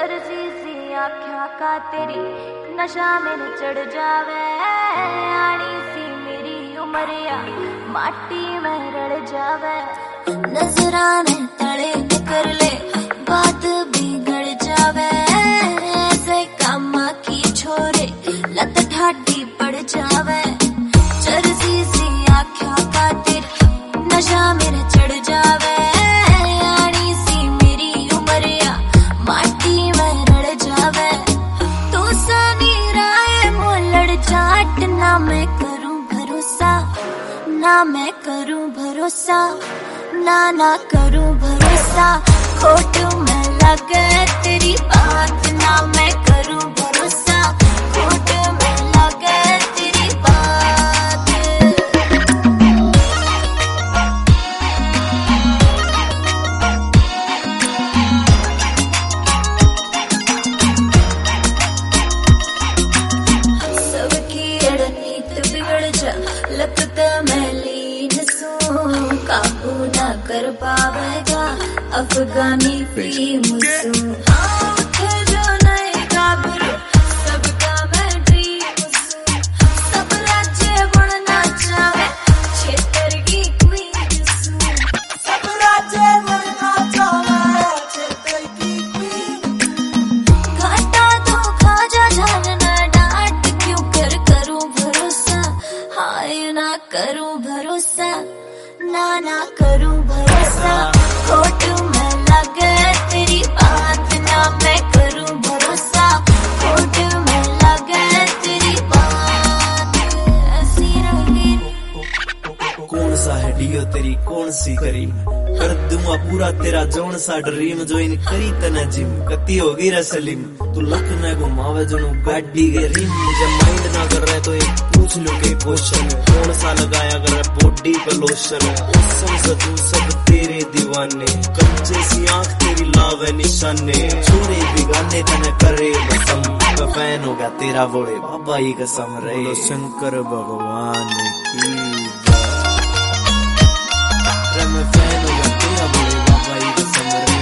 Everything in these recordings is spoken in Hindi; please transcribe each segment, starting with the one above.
चरसी सी आँखों का तेरी नशा मेरे चढ़ जावे। आनी सी मेरी उमरिया माटी में रड़ जावे। नजराने तले कर ले बात बिगड़ जावे। ऐसे काम की छोरे लत ठाडी पड़ जावे। चरसी सी आँखों का तेरी नशा मेरे चढ़ जावे। आनी सी मेरी उमरिया माटी में रड़ जावे। तू सनी राय मोलड़ जाट ना मैं करूं भरोसा। ना मैं करूं भरोसा। ना करूं भरोसा। खोट में लगे तेरी बात। ना मैं करूं भरोसा। खोट में लगे तेरी बात। सबकी रणनीत बिगड़ जा लगता मैं लीन सूं। काबू ना कर पावेगा अफगानी फिल्म सूं। जो नहीं काबू सबका मैं ड्रीम सूं। सब राज्य बनना चाहे क्षेत्र की क्वीन सूं। सब राज्य बनना चाहे क्षेत्र की क्वीन। घाटा तो खा जा जानना डांट क्यों कर करूं भरोसा। हाय ना करूं भरोसा। ना करूं भरोसा। खोट में लगे तेरी बात। ना मैं करूं भरोसा। खोट में लगे तेरी बात। ऐसी रही कौन सा है डियो तेरी कौन सी करी। कर दूंगा पूरा तेरा जौन सा ड्रीम। ज्वाइन करी तना जिम कती होगी रसलिम। तू लख न घुमावे जो गाड़ी के रिम। जब माइंड ना कर रहे तो एक पूछ लो के क्वेश्चन। कौन सा लगाया कर बॉडी पे लोशन। उसम सजू सब तेरे दीवाने। कच्चे सी आँख तेरी लावे निशाने। छोरे बिगाने तने करे कसम। फैन होगा तेरा बोले बाबा ही कसम रहे। शंकर भगवान की मैं फैन होगा तेरा बोले बाबा ही कसम रहे।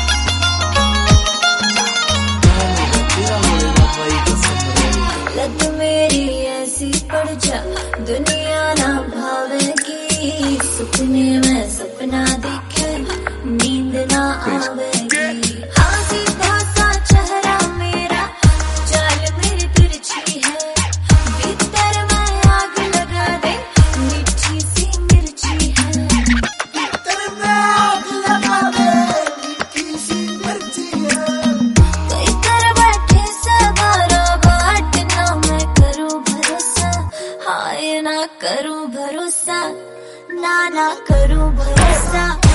तेरा बोले बाबा ही कसम रहे। लत मेरी ऐसी पड़ जा दुनिया ना भावेगी। सपने में सपना देखे नींद ना आवेगी। हाँ सीधा सा चेहरा मेरा चाल मेरी तिरछी है। भीतर में आग लगा दे मीठी सी मिर्ची है। भीतर में आग लगा दे मीठी सी मिर्ची है। कोई कर बैठे सवारा बाट। ना मैं करूं भरोसा। हाय ना करूं भरोसा। ना करूं भरोसा।